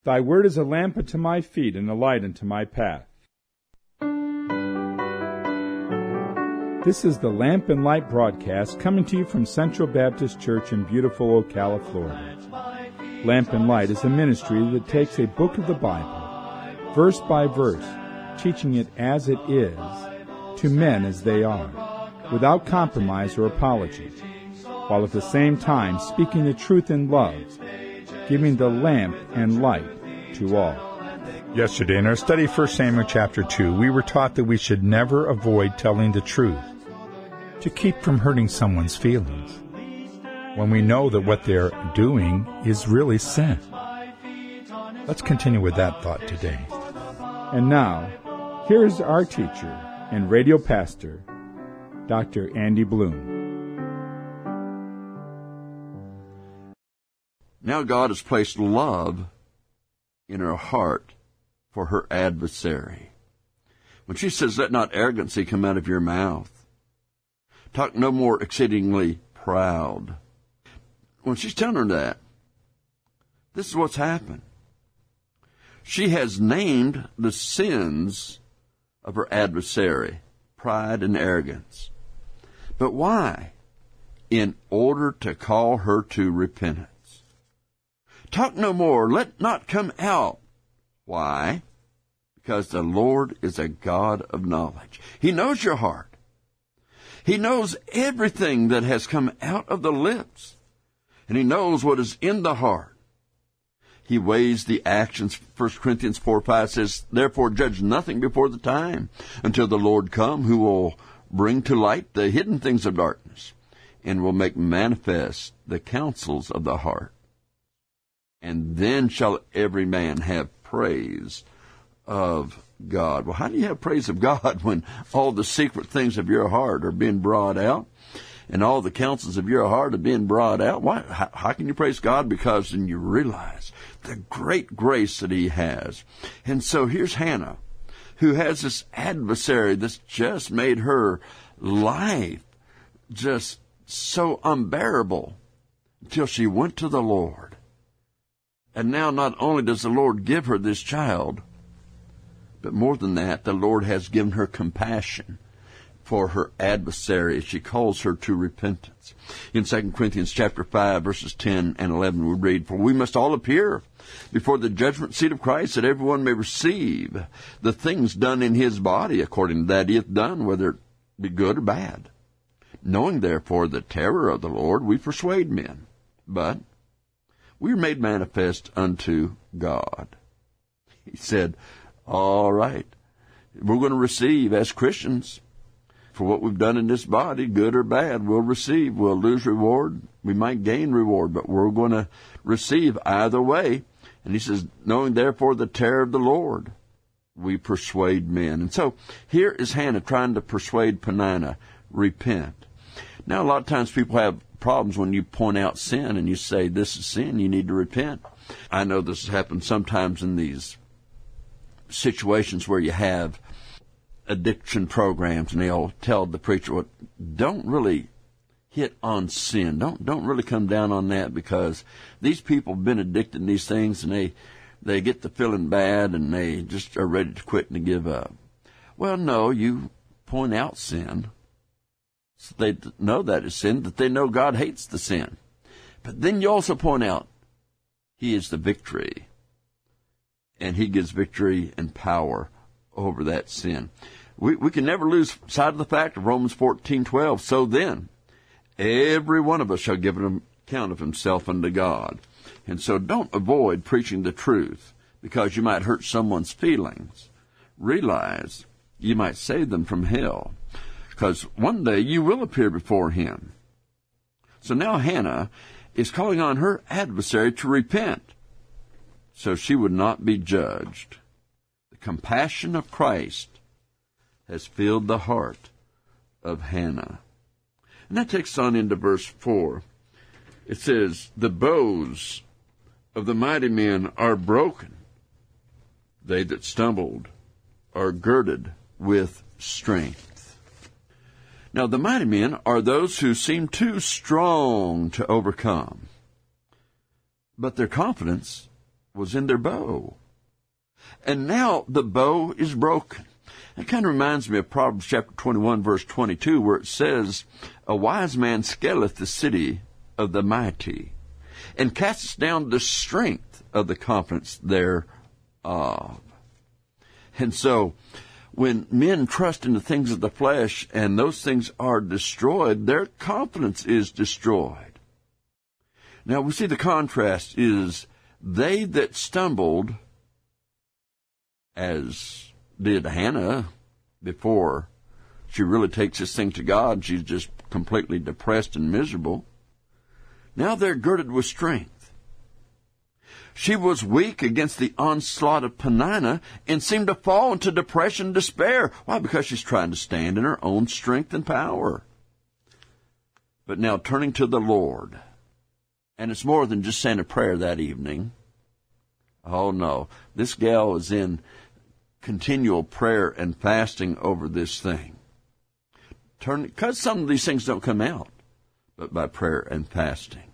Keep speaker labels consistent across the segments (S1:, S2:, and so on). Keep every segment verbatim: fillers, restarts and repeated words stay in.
S1: Thy word is a lamp unto my feet and a light unto my path. This is the Lamp and Light broadcast coming to you from Central Baptist Church in beautiful Ocala, Florida. Lamp and Light is a ministry that takes a book of the Bible, verse by verse, teaching it as it is, to men as they are, without compromise or apology, while at the same time speaking the truth in love, giving the lamp and light to all. Yesterday in our study, First Samuel chapter two, we were taught that we should never avoid telling the truth, to keep from hurting someone's feelings, when we know that what they're doing is really sin. Let's continue with that thought today. And now, here's our teacher and radio pastor, Doctor Andy Bloom.
S2: Now God has placed love in her heart for her adversary. When she says, let not arrogancy come out of your mouth, talk no more exceedingly proud. When she's telling her that, this is what's happened. She has named the sins of her adversary, pride and arrogance. But why? In order to call her to repentance. Talk no more, let not come out. Why? Because the Lord is a God of knowledge. He knows your heart. He knows everything that has come out of the lips. And He knows what is in the heart. He weighs the actions. First Corinthians four five says, therefore judge nothing before the time, until the Lord come, who will bring to light the hidden things of darkness, and will make manifest the counsels of the heart. And then shall every man have praise of God. Well, how do you have praise of God when all the secret things of your heart are being brought out, and all the counsels of your heart are being brought out? Why? How, how can you praise God? Because then you realize the great grace that He has. And so here's Hannah, who has this adversary that's just made her life just so unbearable, until she went to the Lord. And now not only does the Lord give her this child, but more than that, the Lord has given her compassion for her adversary as she calls her to repentance. In Second Corinthians chapter five, verses ten and eleven, we read, for we must all appear before the judgment seat of Christ, that everyone may receive the things done in his body according to that he hath done, whether it be good or bad. Knowing therefore the terror of the Lord, we persuade men. But we are made manifest unto God. He said, all right, we're going to receive as Christians for what we've done in this body, good or bad. We'll receive. We'll lose reward. We might gain reward, but we're going to receive either way. And he says, knowing therefore the terror of the Lord, we persuade men. And so here is Hannah trying to persuade Peninnah, repent. Now, a lot of times people have problems when you point out sin and you say, this is sin, you need to repent. I know this has happened sometimes in these situations where you have addiction programs, and they'll tell the preacher, well, don't really hit on sin. Don't don't really come down on that, because these people have been addicted to these things, and they they get to feeling bad, and they just are ready to quit and to give up. Well, no, you point out sin, so they know that is sin, that they know God hates the sin. But then you also point out He is the victory, and He gives victory and power over that sin. We we can never lose sight of the fact of Romans fourteen twelve. So then, every one of us shall give an account of himself unto God. And so don't avoid preaching the truth because you might hurt someone's feelings. Realize you might save them from hell, because one day you will appear before Him. So now Hannah is calling on her adversary to repent, so she would not be judged. The compassion of Christ has filled the heart of Hannah. And that takes on into verse four. It says, the bows of the mighty men are broken. They that stumbled are girded with strength. Now, the mighty men are those who seem too strong to overcome, but their confidence was in their bow. And now the bow is broken. It kind of reminds me of Proverbs chapter twenty-one, verse twenty-two, where it says, "A wise man scaleth the city of the mighty, and casteth down the strength of the confidence thereof." And so, when men trust in the things of the flesh and those things are destroyed, their confidence is destroyed. Now, we see the contrast is they that stumbled, as did Hannah before she really takes this thing to God. She's just completely depressed and miserable. Now they're girded with strength. She was weak against the onslaught of Peninnah and seemed to fall into depression and despair. Why? Because she's trying to stand in her own strength and power. But now turning to the Lord, and it's more than just saying a prayer that evening. Oh no, this gal is in continual prayer and fasting over this thing. Turn, because some of these things don't come out, but by prayer and fasting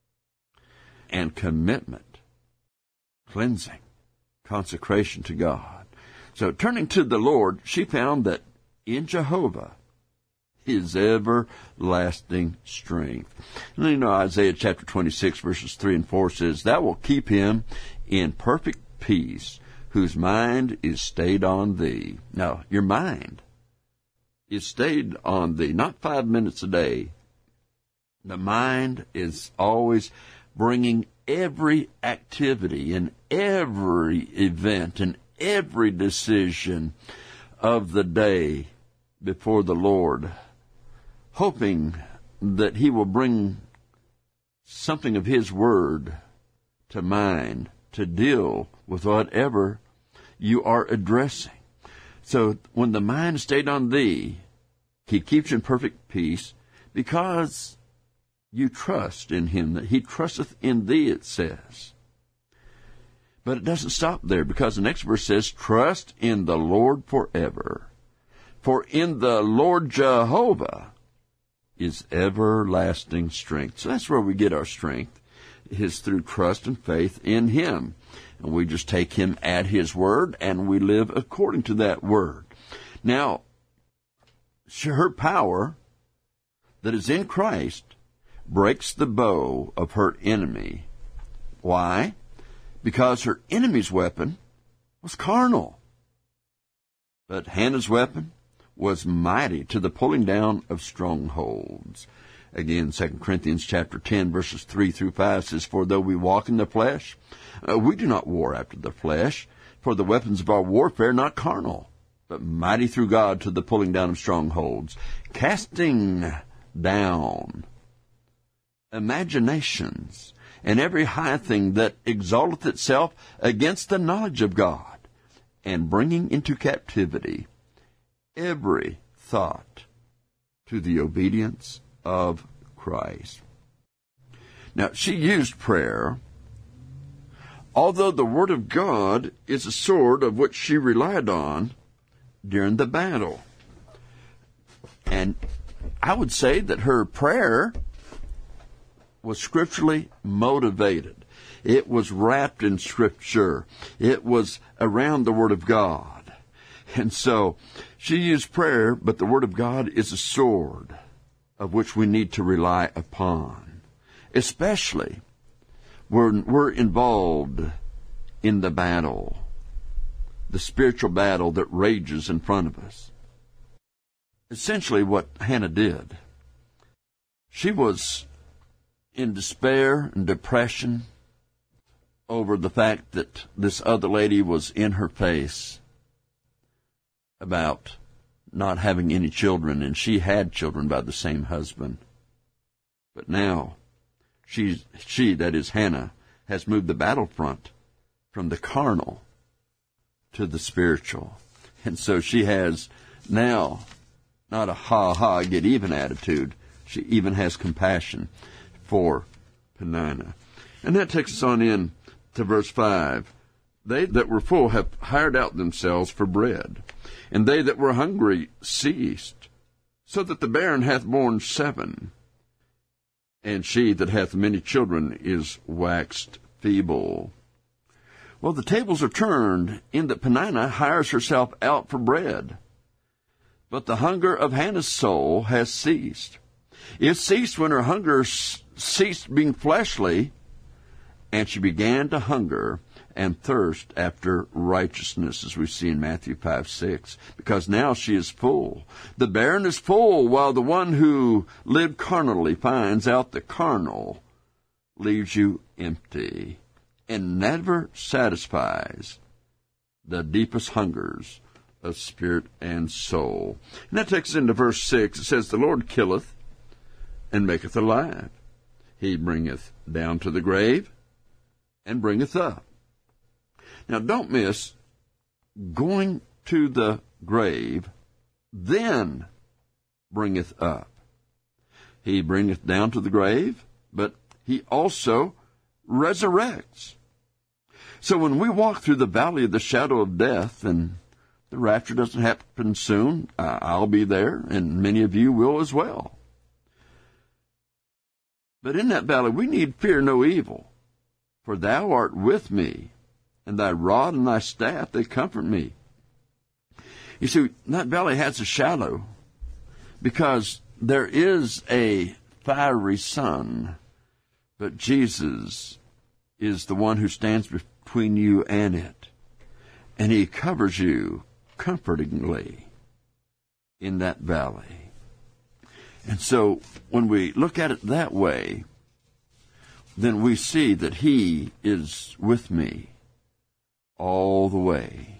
S2: and commitment. Cleansing, consecration to God. So turning to the Lord, she found that in Jehovah is everlasting strength. And you know, Isaiah chapter twenty-six, verses three and four says, "Thou wilt keep him in perfect peace, whose mind is stayed on thee." Now, your mind is stayed on thee, not five minutes a day. The mind is always bringing every activity and every event and every decision of the day before the Lord, hoping that he will bring something of his word to mind to deal with whatever you are addressing. So when the mind stayed on thee, he keeps you in perfect peace because you trust in him, that he trusteth in thee, it says. But it doesn't stop there, because the next verse says, "Trust in the Lord forever. For in the Lord Jehovah is everlasting strength." So that's where we get our strength, is through trust and faith in him. And we just take him at his word, and we live according to that word. Now, her power that is in Christ breaks the bow of her enemy. Why? Because her enemy's weapon was carnal. But Hannah's weapon was mighty to the pulling down of strongholds. Again, Second Corinthians chapter ten, verses three through five says, "For though we walk in the flesh, uh, we do not war after the flesh, for the weapons of our warfare are not carnal, but mighty through God to the pulling down of strongholds, casting down imaginations, and every high thing that exalteth itself against the knowledge of God, and bringing into captivity every thought to the obedience of Christ." Now, she used prayer, although the Word of God is a sword of which she relied on during the battle. And I would say that her prayer was scripturally motivated. It was wrapped in Scripture. It was around the Word of God. And so she used prayer, but the Word of God is a sword of which we need to rely upon, especially when we're involved in the battle, the spiritual battle that rages in front of us. Essentially what Hannah did, she was in despair and depression over the fact that this other lady was in her face about not having any children, and she had children by the same husband. But now, she, she, that is Hannah, has moved the battlefront from the carnal to the spiritual. And so she has now not a ha-ha, get-even attitude. She even has compassion for Peninnah. And that takes us on in to verse five. "They that were full have hired out themselves for bread, and they that were hungry ceased, so that the barren hath borne seven, and she that hath many children is waxed feeble." Well, the tables are turned in that Peninnah hires herself out for bread. But the hunger of Hannah's soul has ceased. It ceased when her hunger ceased being fleshly, and she began to hunger and thirst after righteousness, as we see in Matthew five six, because now she is full. The barren is full, while the one who lived carnally finds out the carnal leaves you empty and never satisfies the deepest hungers of spirit and soul. And that takes us into verse six. It says, the Lord killeth and maketh alive. He bringeth down to the grave and bringeth up. Now, don't miss going to the grave, then bringeth up. He bringeth down to the grave, but he also resurrects. So when we walk through the valley of the shadow of death, and the rapture doesn't happen soon, uh, I'll be there, and many of you will as well. But in that valley, we need fear no evil, for thou art with me, and thy rod and thy staff, they comfort me. You see, that valley has a shadow because there is a fiery sun, but Jesus is the one who stands between you and it, and he covers you comfortingly in that valley. And so when we look at it that way, then we see that he is with me all the way.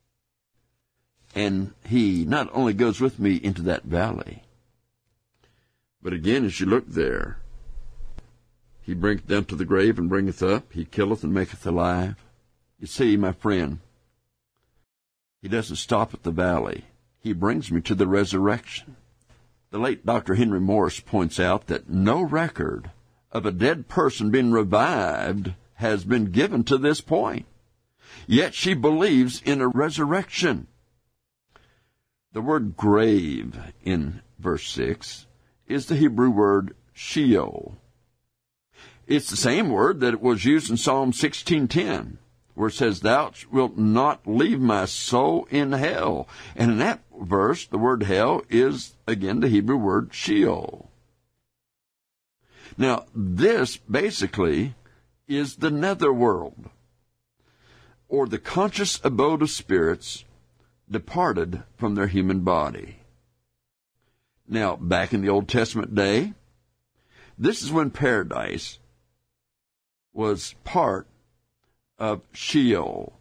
S2: And he not only goes with me into that valley, but again, as you look there, he bringeth down to the grave and bringeth up. He killeth and maketh alive. You see, my friend, he doesn't stop at the valley. He brings me to the resurrection. The late Doctor Henry Morris points out that no record of a dead person being revived has been given to this point. Yet she believes in a resurrection. The word grave in verse six is the Hebrew word Sheol. It's the same word that was used in Psalm sixteen ten, where it says, thou wilt not leave my soul in hell. And in that verse, the word hell is, again, the Hebrew word Sheol. Now, this basically is the netherworld, or the conscious abode of spirits departed from their human body. Now, back in the Old Testament day, this is when paradise was part of Sheol.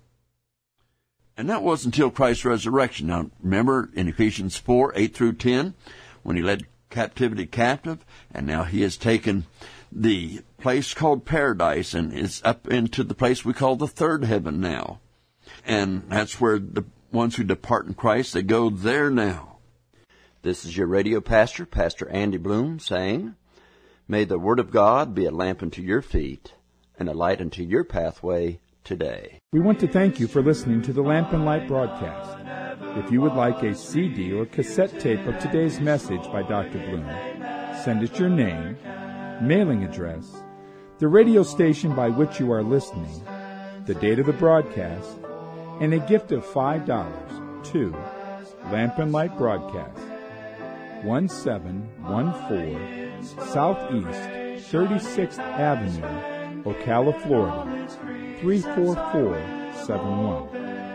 S2: And that was until Christ's resurrection. Now, remember in Ephesians four, eight through ten, when he led captivity captive, and now he has taken the place called paradise and is up into the place we call the third heaven now. And that's where the ones who depart in Christ, they go there now.
S3: This is your radio pastor, Pastor Andy Bloom, saying, may the Word of God be a lamp unto your feet and a light unto your pathway today.
S1: We want to thank you for listening to the Lamp and Light broadcast. If you would like a C D or cassette tape of today's message by Doctor Bloom, send us your name, mailing address, the radio station by which you are listening, the date of the broadcast, and a gift of five dollars to Lamp and Light Broadcast, one seven one four Southeast thirty-sixth Avenue, Ocala, Florida, three four four seven one.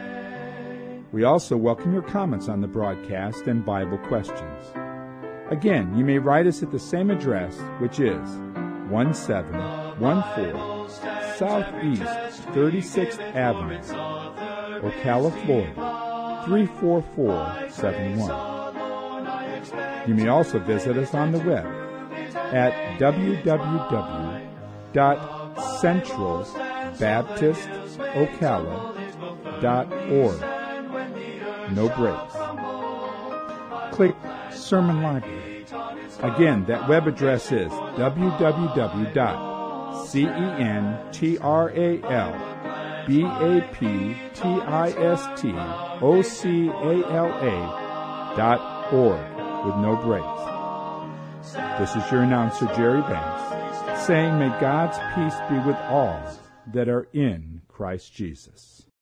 S1: We also welcome your comments on the broadcast and Bible questions. Again, you may write us at the same address, which is one seven one four Southeast thirty-sixth Avenue, Ocala, Florida, three four four seven one. You may also visit us on the web at w w w dot central baptist ocala dot org. No breaks. Click Sermon Library. Again, that web address is w w w dot central baptist ocala dot org with no breaks. This is your announcer, Jerry Banks, saying, may God's peace be with all that are in Christ. Christ Jesus.